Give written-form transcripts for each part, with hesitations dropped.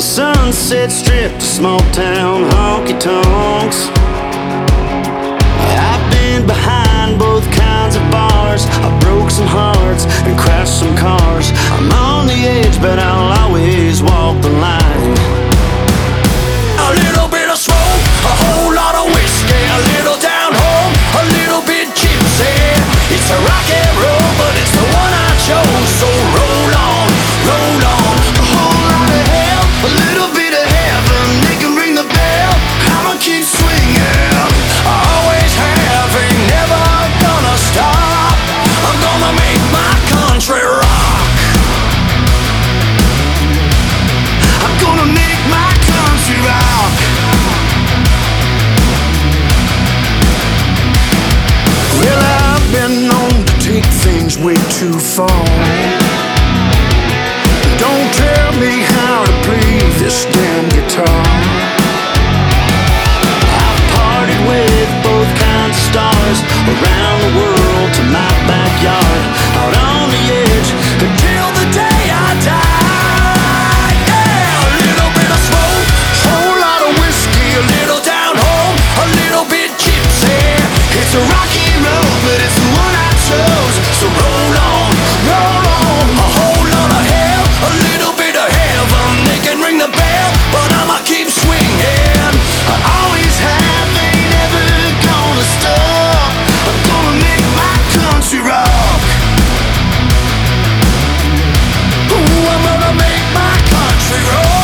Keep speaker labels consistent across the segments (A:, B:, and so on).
A: Sunset Strip to small town honky tonks. I've been behind both kinds of bars. I broke some hearts and crashed some cars. I'm on the edge, but I'll always walk the line. A little bit of smoke, a whole lot of whiskey, a little down home, a little bit gypsy. It's a rock and roll, but it's the one I chose. So roll on, roll on. A whole lot of hell, a little bit of heaven. They can ring the bell, I'ma keep swinging. I always have, ain't never gonna stop. I'm gonna make my country rock. I'm gonna make my country rock. Well, I've been known to take things way too far. Don't tell me how to play this damn guitar. I've partied with both kinds of stars, around the world to my backyard, out on the edge until the day I die. Yeah, a little bit of smoke, whole lot of whiskey, a little down home, a little bit gypsy. It's a rocky road, but it's the one I chose. So roll on, roll on. A whole lot of hell, a little bit of heaven. They can ring the bell, but I'ma keep swinging. I always have, ain't never gonna stop. I'm gonna make my country rock. Ooh, I'm gonna make my country rock.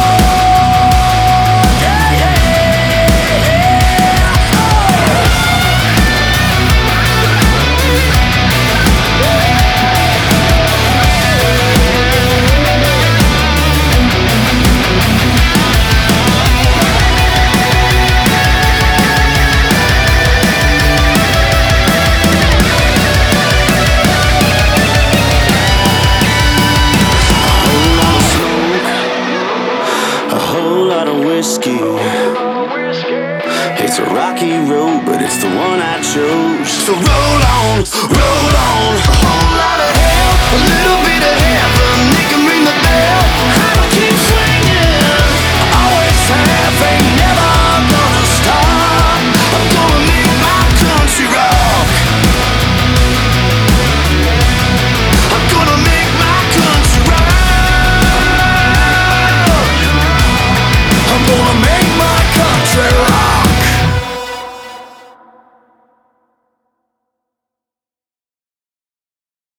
A: Yeah, yeah, yeah. Oh. A whole lot of whiskey. It's a rocky road, but it's the one I chose. So roll on, roll on. A whole lot